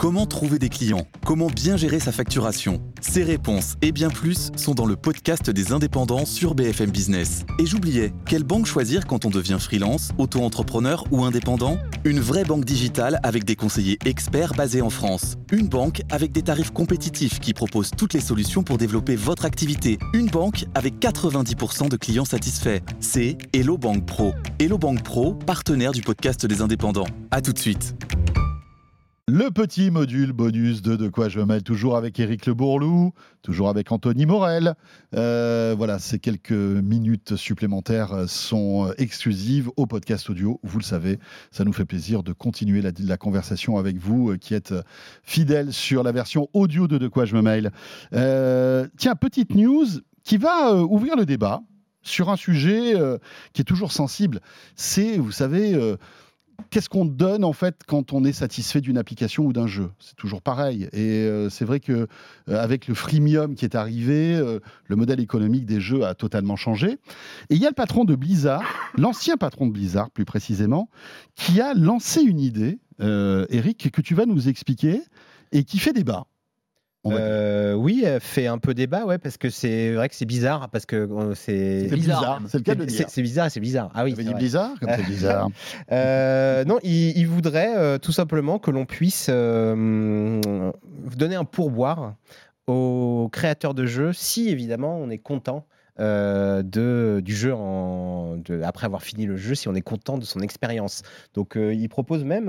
Comment trouver des clients ? Comment bien gérer sa facturation ? Ces réponses et bien plus sont dans le podcast des indépendants sur BFM Business. Et j'oubliais, quelle banque choisir quand on devient freelance, auto-entrepreneur ou indépendant ? Une vraie banque digitale avec des conseillers experts basés en France. Une banque avec des tarifs compétitifs qui propose toutes les solutions pour développer votre activité. Une banque avec 90% de clients satisfaits. C'est Hello Bank Pro. Hello Bank Pro, partenaire du podcast des indépendants. À tout de suite. Le petit module bonus de quoi je me mêle, toujours avec Éric Le Bourlou, toujours avec Anthony Morel. Voilà, ces quelques minutes supplémentaires sont exclusives au podcast audio. Vous le savez, ça nous fait plaisir de continuer la conversation avec vous qui êtes fidèles sur la version audio de quoi je me mêle. Tiens, petite news qui va ouvrir le débat sur un sujet qui est toujours sensible. C'est, vous savez... Qu'est-ce qu'on donne en fait quand on est satisfait d'une application ou d'un jeu ? C'est toujours pareil. Et c'est vrai que avec le freemium qui est arrivé, le modèle économique des jeux a totalement changé. Et il y a le patron de Blizzard, l'ancien patron de Blizzard plus précisément, qui a lancé une idée, Eric, que tu vas nous expliquer et qui fait débat. Oui, fait un peu débat, ouais, parce que c'est vrai que c'est bizarre, parce que c'est bizarre, c'est le cas de le dire. C'est bizarre et c'est bizarre. Ah oui, tu avais dit Blizzard, comme c'est bizarre. Non, il voudrait tout simplement que l'on puisse donner un pourboire aux créateurs de jeux, si évidemment on est content du jeu après avoir fini le jeu, si on est content de son expérience. Donc il propose même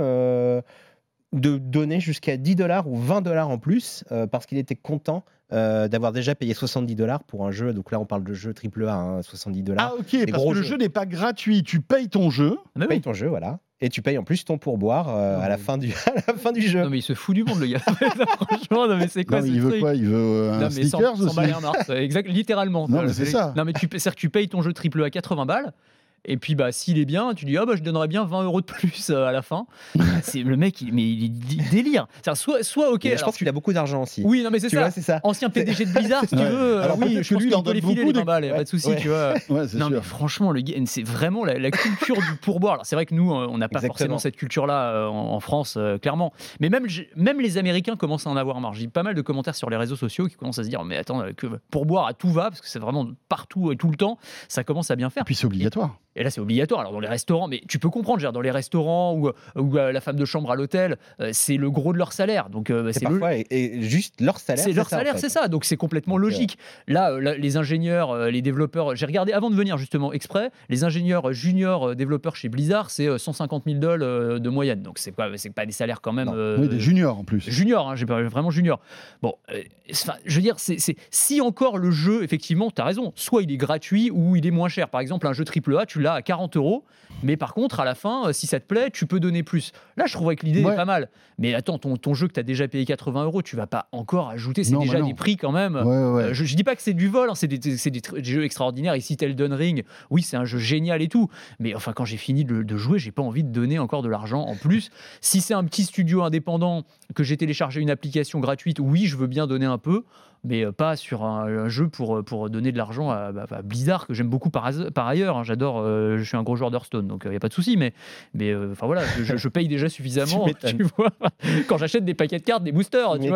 de donner jusqu'à $10 ou $20 en plus parce qu'il était content d'avoir déjà payé $70 pour un jeu. Donc là, on parle de jeu AAA, hein, $70. Ah ok, parce que le jeu n'est pas gratuit. Tu payes ton jeu. Tu payes ton jeu, voilà. Et tu payes en plus ton pourboire à la fin du jeu. Non mais il se fout du monde le gars. Franchement, non mais c'est quoi non, ce il veut truc ? Quoi ? Il veut un sneakers aussi. 100 balles et un Mars, exact, littéralement. Non mais c'est ça. Non mais c'est-à-dire que tu payes ton jeu AAA 80 balles. Et puis bah s'il est bien, tu dis je donnerais bien 20 € de plus à la fin. C'est le mec, il délire. Soit ok. Je pense qu'il a beaucoup d'argent aussi. Oui, non mais c'est ça. Vois, c'est ça. Ancien PDG de Blizzard, si tu veux. Alors oui, je pense lui, qu'il peut les filer les 20 balles, pas de souci, tu vois. Ouais, c'est non sûr. mais franchement, le gars, c'est vraiment la culture du pourboire. Alors c'est vrai que nous, on n'a pas forcément cette culture-là en France, clairement. Mais même les Américains commencent à en avoir marre. J'ai pas mal de commentaires sur les réseaux sociaux qui commencent à se dire mais attends, que pourboire à tout va, parce que c'est vraiment partout et tout le temps. Ça commence à bien faire. Et puis c'est obligatoire. Et là, c'est obligatoire. Alors, dans les restaurants, mais tu peux comprendre, genre, dans les restaurants ou la femme de chambre à l'hôtel, c'est le gros de leur salaire. Donc, c'est parfois et juste leur salaire. C'est leur salaire, en fait. C'est ça. Donc, c'est complètement logique. Là, les ingénieurs, les développeurs, j'ai regardé avant de venir justement exprès, les ingénieurs juniors développeurs chez Blizzard, c'est $150 000 de moyenne. Donc, c'est pas des salaires quand même. Oui, des juniors en plus. Juniors, hein, j'ai pas vraiment junior. Bon, je veux dire, si encore le jeu, effectivement, tu as raison, soit il est gratuit ou il est moins cher. Par exemple, un jeu AAA, tu l'as à 40 €, mais par contre, à la fin, si ça te plaît, tu peux donner plus. Là, je trouverais que l'idée est pas mal. Mais attends, ton jeu que tu as déjà payé 80 €, tu vas pas encore ajouter, c'est déjà des prix quand même. Ouais. Je dis pas que c'est du vol, hein, c'est des jeux extraordinaires. Ici, Elden Ring, oui, c'est un jeu génial et tout. Mais enfin, quand j'ai fini de jouer, j'ai pas envie de donner encore de l'argent en plus. Si c'est un petit studio indépendant, que j'ai téléchargé une application gratuite, oui, je veux bien donner un peu. Mais pas sur un jeu pour donner de l'argent à Blizzard, que j'aime beaucoup par ailleurs. Hein, j'adore, je suis un gros joueur d'Hearthstone, donc il n'y a pas de souci. Mais voilà, je paye déjà suffisamment. Tu vois, quand j'achète des paquets de cartes, des boosters, tu vois.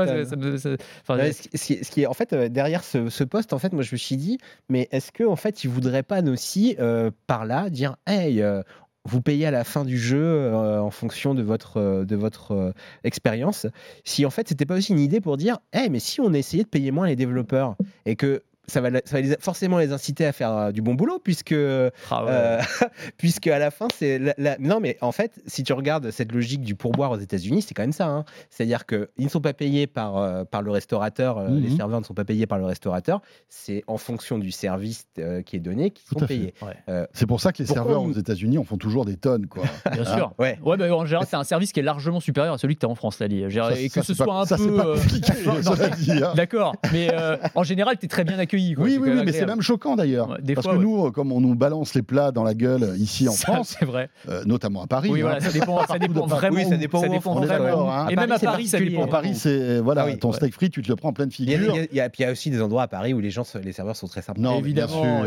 Ce qui est en fait derrière ce poste, en fait, moi je me suis dit, mais est-ce que en fait, ils voudraient pas aussi par là dire, hey. Vous payez à la fin du jeu en fonction de votre expérience. Si en fait, c'était pas aussi une idée pour dire, mais si on essayait de payer moins les développeurs et que ça va forcément les inciter à faire du bon boulot, puisque puisque à la fin c'est non mais en fait si tu regardes cette logique du pourboire aux États-Unis, c'est quand même ça, hein. C'est-à-dire que ils ne sont pas payés par le restaurateur, les serveurs ne sont pas payés par le restaurateur, c'est en fonction du service qui est donné qu'ils sont payés. C'est pour ça que les serveurs aux États-Unis en font toujours des tonnes, quoi. Bien sûr. Ouais, mais en général c'est un service qui est largement supérieur à celui que tu as en France, là. Et que ce soit un peu D'accord, mais en général tu es très bien accueilli accueilli. Quoi. Oui, mais c'est même choquant d'ailleurs. Ouais, parce fois, que nous, comme on nous balance les plats dans la gueule ici en France, c'est vrai. Notamment à Paris. Oui, voilà, ça dépend vraiment. Oui, ça dépend vraiment. Hein. Et même à Paris, ça dépend. À Paris, c'est ton steak frit, tu te le prends en pleine figure. Il y a aussi des endroits à Paris où les serveurs sont très sympas. Non, évidemment.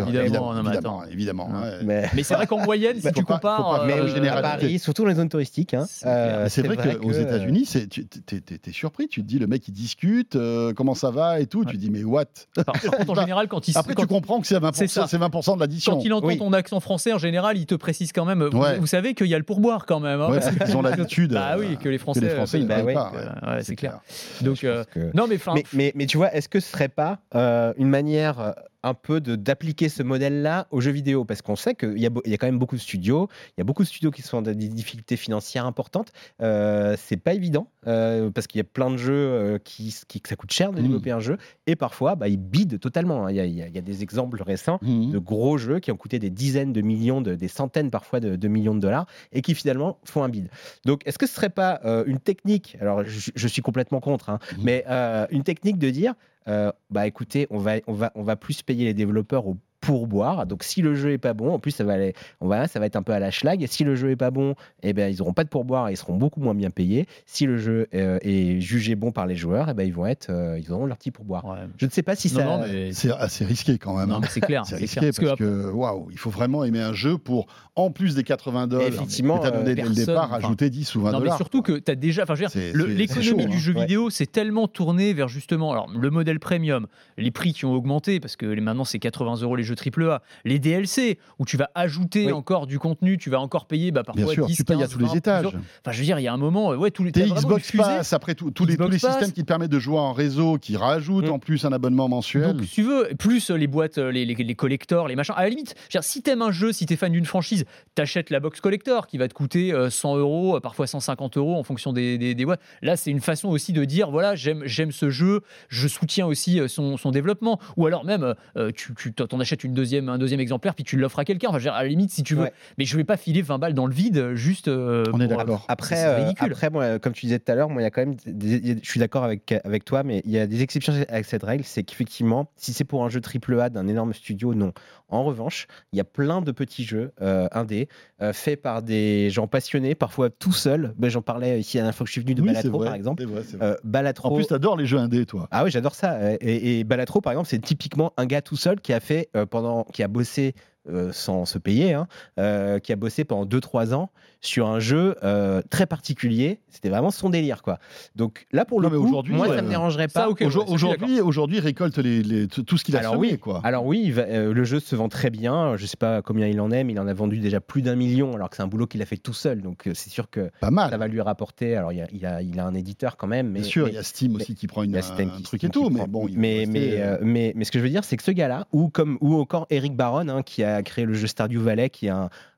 Mais c'est vrai qu'en moyenne, si tu compares, à Paris, surtout dans les zones touristiques. C'est vrai qu'aux États-Unis, t'es surpris. Tu te dis, le mec il discute, comment ça va et tout. Tu te dis, mais what? Par contre, en général, quand il après tu comprends que c'est 20% de l'addition. Quand il entend ton accent français, en général, il te précise quand même. Vous savez qu'il y a le pourboire quand même. Ouais, parce qu'ils ont l'habitude. Bah oui, que les Français ils ne payent pas. C'est clair. Donc, non, mais tu vois, est-ce que ce serait pas une manière un peu d'appliquer ce modèle-là aux jeux vidéo, parce qu'on sait qu'il y a quand même beaucoup de studios, qui sont dans des difficultés financières importantes. C'est pas évident parce qu'il y a plein de jeux qui ça coûte cher de développer un jeu, et parfois ils bident totalement. Il y a des exemples récents de gros jeux qui ont coûté des dizaines de millions, des centaines parfois de millions de dollars, et qui finalement font un bid. Donc est-ce que ce serait pas une technique, alors je suis complètement contre, mais une technique de dire écoutez, on va plus payer les développeurs au pourboire. Donc si le jeu est pas bon, en plus ça va être un peu à la schlag. Et si le jeu est pas bon, ils n'auront pas de pourboire et ils seront beaucoup moins bien payés. Si le jeu est jugé bon par les joueurs, ils auront leur petit pourboire. Ouais. Je ne sais pas si c'est assez risqué quand même. Non, mais c'est clair. C'est risqué parce que il faut vraiment aimer un jeu pour, en plus des $80 effectivement, que tu as donné dès le départ, rajouter 10 ou $20. Non, mais surtout que tu as déjà, l'économie du jeu vidéo s'est tellement tournée vers justement, alors le modèle premium, les prix qui ont augmenté parce que maintenant c'est €80 les jeux AAA, les DLC où tu vas ajouter encore du contenu, tu vas encore payer parfois bien sûr, 10, tu payes 15, à tous les 20, étages. Enfin, je veux dire, il y a un moment, tous les Xbox Pass, après tous les systèmes qui te permettent de jouer en réseau, qui rajoutent en plus un abonnement mensuel. Donc, si tu veux, plus les boîtes, les collectors, les machins. À la limite, si t'aimes un jeu, si t'es fan d'une franchise, t'achètes la box collector qui va te coûter €100, parfois €150 en fonction des boîtes. Là, c'est une façon aussi de dire, voilà, j'aime ce jeu, je soutiens aussi son développement. Ou alors même, tu t'en achètes un deuxième exemplaire, puis tu l'offres à quelqu'un. Enfin, à la limite, si tu veux. Mais je vais pas filer 20 balles dans le vide, juste. On est d'accord. Après, moi, comme tu disais tout à l'heure, il y a quand même. Je suis d'accord avec toi, mais il y a des exceptions avec cette règle. C'est qu'effectivement, si c'est pour un jeu AAA d'un énorme studio, non. En revanche, il y a plein de petits jeux indés faits par des gens passionnés, parfois tout seuls. J'en parlais ici la dernière fois que je suis venu de Balatro, par exemple. C'est vrai. Balatro. En plus, t'adores les jeux indés, toi. Ah oui, j'adore ça. Et Balatro, par exemple, c'est typiquement un gars tout seul qui a fait qui a bossé sans se payer, qui a bossé pendant 2-3 ans sur un jeu très particulier. C'était vraiment son délire, quoi. Donc là, pour le coup, moi, ça me dérangerait pas. Aujourd'hui, il récolte tout ce qu'il a semé, quoi. Alors oui, le jeu se vend très bien. Je sais pas combien il en est, mais il en a vendu déjà plus d'1 million, alors que c'est un boulot qu'il a fait tout seul. Donc c'est sûr que ça va lui rapporter. Alors il a un éditeur quand même. Bien sûr, il y a Steam aussi qui prend un truc et tout. Mais bon, mais ce que je veux dire, c'est que ce gars-là, ou encore Eric Baron, qui a créé le jeu Stardew Valley, qui est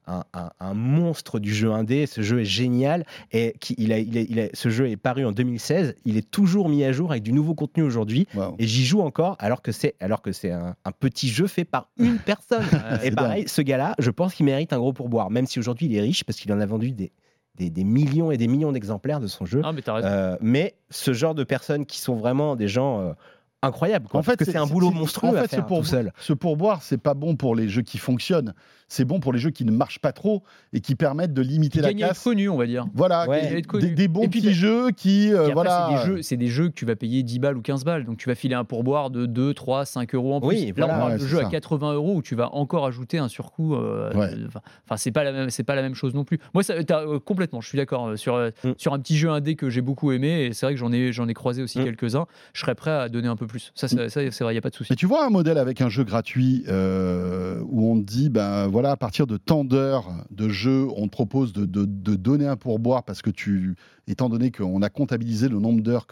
un monstre du jeu indé. Ce jeu est génial, et ce jeu est paru en 2016. Il est toujours mis à jour avec du nouveau contenu aujourd'hui. Wow. Et j'y joue encore alors que c'est un petit jeu fait par une personne. Et pareil, ce gars-là, je pense qu'il mérite un gros pourboire, même si aujourd'hui il est riche parce qu'il en a vendu des millions et des millions d'exemplaires de son jeu. Mais ce genre de personnes qui sont vraiment des gens incroyables, quoi, en fait, parce que c'est un boulot monstrueux à faire tout seul. Ce pourboire, c'est pas bon pour les jeux qui fonctionnent. C'est bon pour les jeux qui ne marchent pas trop et qui permettent de limiter la casse. Gagner à être connu, on va dire. Voilà, des bons petits jeux qui... c'est des jeux que tu vas payer 10 balles ou 15 balles. Donc tu vas filer un pourboire de 2, 3, 5 euros en plus. Oui, là, on parle de jeu à 80 euros où tu vas encore ajouter un surcoût. C'est pas la même chose non plus. Moi, complètement, je suis d'accord. Sur un petit jeu indé que j'ai beaucoup aimé, et c'est vrai que j'en ai croisé aussi quelques-uns, je serais prêt à donner un peu plus. Ça c'est vrai, il n'y a pas de souci. Mais tu vois un modèle avec un jeu gratuit où on te dit, à partir de tant d'heures de jeu, on te propose de donner un pourboire parce que étant donné qu'on a comptabilisé le nombre d'heures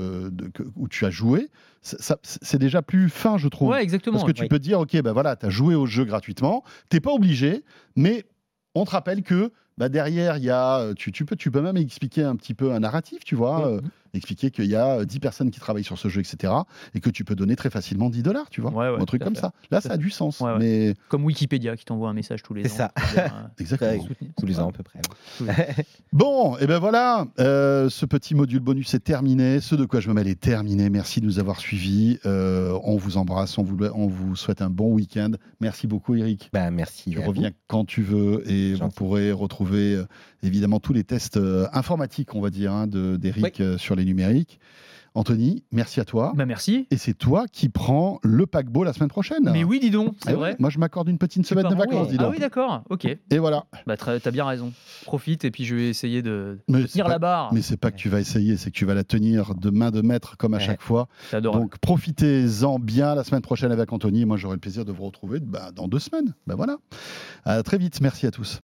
où tu as joué, c'est déjà plus fin, je trouve. Ouais, exactement. Parce que tu peux te dire, ok, tu as joué au jeu gratuitement, t'es pas obligé, mais on te rappelle que derrière, il y a, tu peux même expliquer un petit peu un narratif, tu vois. expliquer qu'il y a 10 personnes qui travaillent sur ce jeu, etc. Et que tu peux donner très facilement $10, tu vois, Ouais, un truc comme ça. Là, ça a du sens. Ouais. Mais... Comme Wikipédia qui t'envoie un message tous les ans. C'est ça. Exactement. Tous les ans à peu près. Bon, et ben voilà, ce petit module bonus est terminé. Ce de quoi je me mêle est terminé. Merci de nous avoir suivis. On vous embrasse, on vous souhaite un bon week-end. Merci beaucoup, Eric. Merci. Tu reviens quand tu veux et vous pourrez retrouver évidemment tous les tests informatiques, on va dire, d'Eric sur les numériques. Anthony, merci à toi. Merci. Et c'est toi qui prends le paquebot la semaine prochaine. Mais oui, dis donc, c'est vrai. Moi, je m'accorde une petite semaine de vacances, dis donc. Ah oui, d'accord, ok. Et voilà. T'as bien raison. Profite et puis je vais essayer de tenir la barre. Mais c'est pas que tu vas essayer, c'est que tu vas la tenir de main de maître comme à chaque fois. C'est adorable. Donc profitez-en bien la semaine prochaine avec Anthony. Moi, j'aurai le plaisir de vous retrouver dans 2 semaines. Voilà. À très vite. Merci à tous.